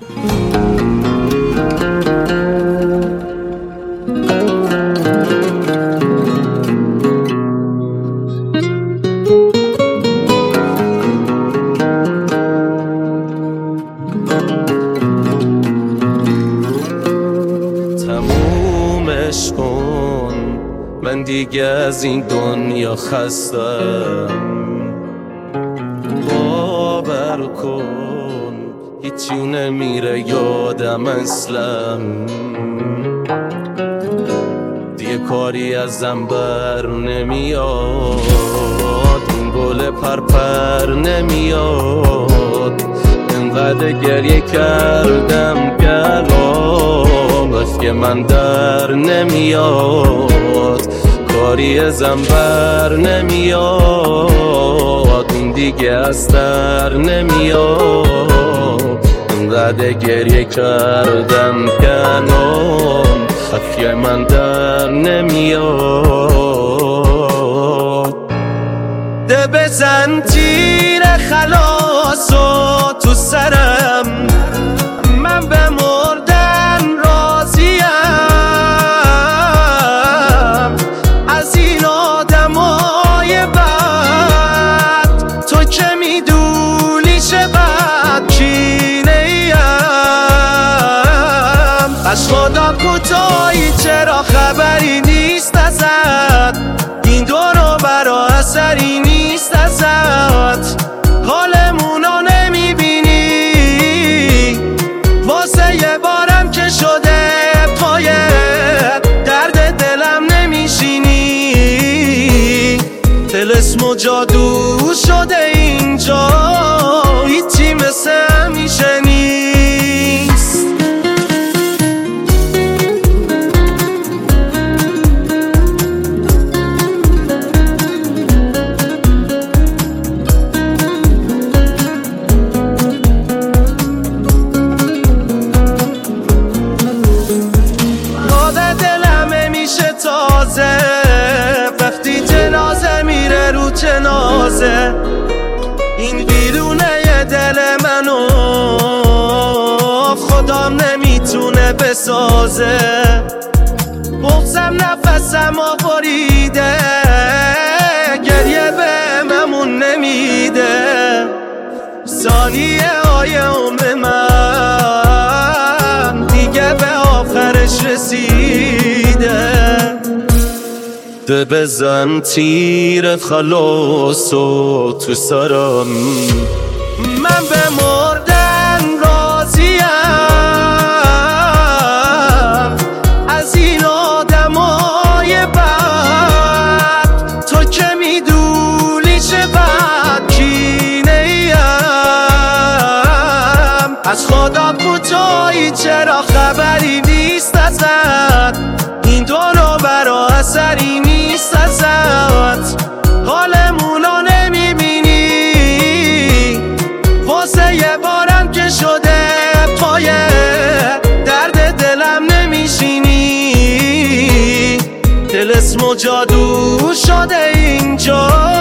تمومش کن، من دیگه از این دنیا خستم. باور کن هیچی نمیره یادم اصلا، دیگه کاری ازم بر نمیاد، این گل پرپر نمیاد. انقدر گریه کردم گلام که من در نمیاد، کاری ازم بر نمیاد، این دیگه از در نمیاد. انقدر گریه کردم گلام که من در نمیاد. ده بزن تیر خلاصو تو سرم، من به مردن راضیم. از این آدمای بد تو که میدونی چقدر کینه‌ایم. از خدا کوتاهی چرا خبری نیست ازت، این دورو برا اثری نیست ازت. حالمونو نمیبینی، واسه یه بارم که شده پایت، درد دلم نمیشینی. طلسم و جادو شده اینجا، هیچی مثل همیشه نیست. وقتی جنازه میره رو جنازه، این ویرونه دل منو خدام نمیتونه بسازه. بغضم نفسم بریده، گریه به ممون نمیده. ثانیه های عمر من دیگه به آخرش رسیده. ده بزن تیر خلاصو تو سرم، من به مردن راضیم. از این آدمای بد تو که میدونی چقدر کینه‌ایم. از خدا کوتاهی چرا خبری نیست ازت، این دورو برا اثری نیست ازت. حالمونو نمیبینی، واسه یه بارم که شده پایه، درد دلم نمیشینی. طلسم و جادو شده اینجا،